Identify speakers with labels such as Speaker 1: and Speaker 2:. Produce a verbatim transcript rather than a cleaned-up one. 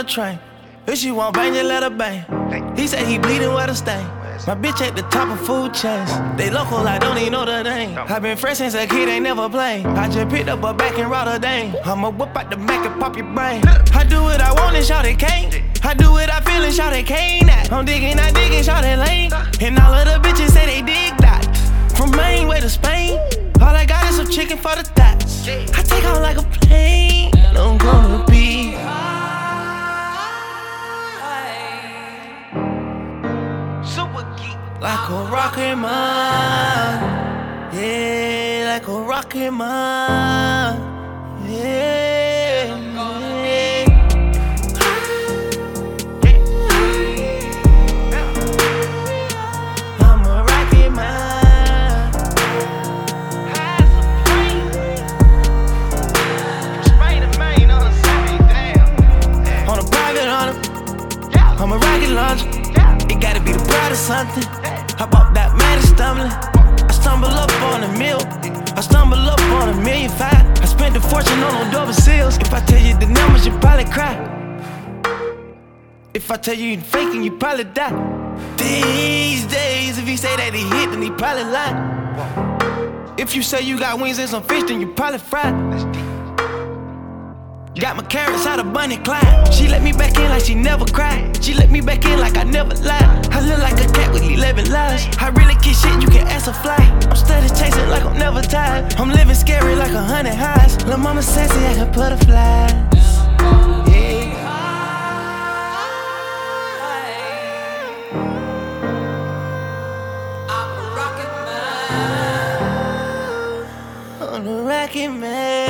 Speaker 1: a train. If she want bang, just let her bang. He said he bleeding where to stay. My bitch at the top of food chains. They local, I don't even know the name. I been fresh since a kid, ain't never played. I just picked up a back in Rotterdam. I'ma whip out the Mac and pop your brain. I do what I want and shout it can't. I do what I feel and shout it can't. I'm digging, I digging, shout it lane. And all of the bitches say they dig that. From Maine way to Spain. All I got is some chicken for the thoughts. I take off like a plane. I'm gonna be like a rocket man, yeah, like a rocket man, yeah, yeah. I'm a rocket man. On a private hunter, I'm a rocket launcher. It gotta be the pride of something. I bought that man and stumbling. I stumble up on a meal. I stumble up on a million five. I spent a fortune on them double seals. If I tell you the numbers, you probably cry. If I tell you you faking, you probably die. These days, if he say that he hit, then he probably lie. If you say you got wings and some fish, then you probably fry. Got my carrots out of Bunny Clyde. She let me back in like she never cried. She let me back in like I never lied. I look like a cat with eleven lives. I really kick shit, you can ask a fly. I'm steady chasing like I'm never tired. I'm living scary like a hundred highs. Lil' mama sassy, I can butterflies. Yeah. I'm a rocket man. I'm a rocket man.